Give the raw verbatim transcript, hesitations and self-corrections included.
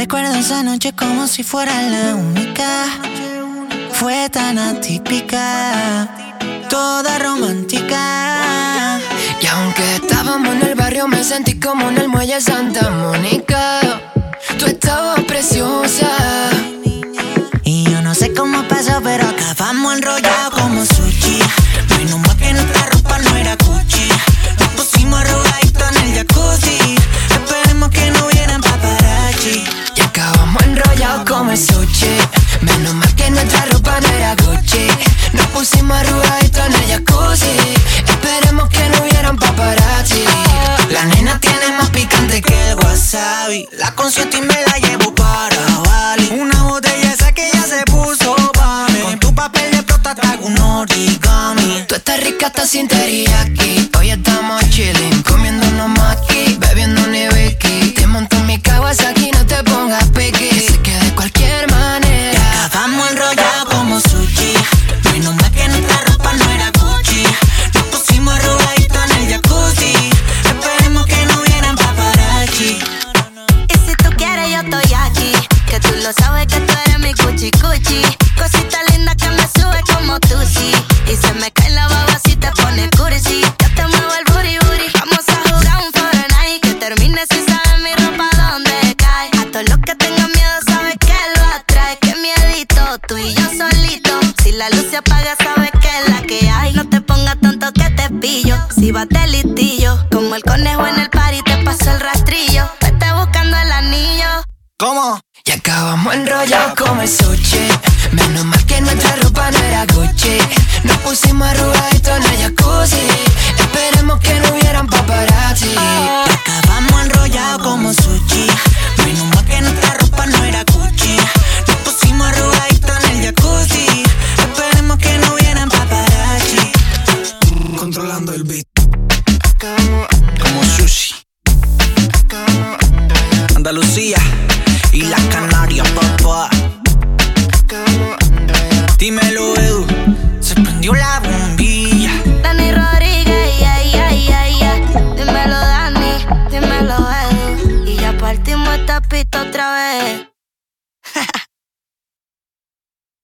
Recuerdo esa noche como si fuera la única. Fue tan atípica, toda romántica. Y aunque estábamos en el barrio, me sentí como en el muelle Santa Mónica. Tú estabas preciosa. Y yo no sé cómo pasó, pero acabamos enrollados como sushi. Menos mal que nuestra ropa no era Gucci. Nos pusimos arrugaditos en el jacuzzi. Esperemos que no hubieran paparazzi. Y acabamos enrollados como el sushi. Menos mal que nuestra ropa no era Gucci. Nos pusimos arrugaditos en el jacuzzi. Esperemos que no hubieran paparazzi. La nena tiene más picante que el wasabi. La consiento y me la llevo para Bali. Una botella esa que ya se puso pa' mí. Con tu papel de plata te hago un origami. Tú estás rica hasta sin teriyaki. Hoy estamos chillin', comiéndonos maki, bebiendo un whisky. Te monto en mi Kawasaki, no te pongas piqui. Que se quede de cualquier manera. Y acabamos enrollados como sushi. Menos mal que nuestra ropa no era Gucci. Nos pusimos arrugaditos en el jacuzzi. Esperemos que no hubieran paparazzi. Y si tú quieres yo estoy aquí. Que tú lo sabes que tú eres mi cuchi cuchi. Cosita linda que me sube como tú sí. Y se me cae la baba si te pone cursi. Yo te muevo el booty booty. Vamos a jugar un Fortnite. Que termine si sabes mi ropa dónde cae. A todos los que tengan miedo sabes que lo atrae. Que miedito, tú y yo solito. Si la luz se apaga sabes que es la que hay. No te pongas tonto que te pillo. Si vas de listillo, como el conejo en el party te paso el rastrillo. Vete buscando el anillo. ¿Cómo? Y acabamos enrollados como el sushi. Menos mal que nuestra ropa no era Gucci. Nos pusimos arrugaditos en el jacuzzi. Esperemos que no hubieran paparazzi. Acabamos enrollados como sushi. Menos mal que nuestra ropa no era Gucci. Nos pusimos arrugaditos en el jacuzzi. Esperemos que no hubieran paparazzi. Controlando el beat Como sushi. Andalucía y las Canarias, papá.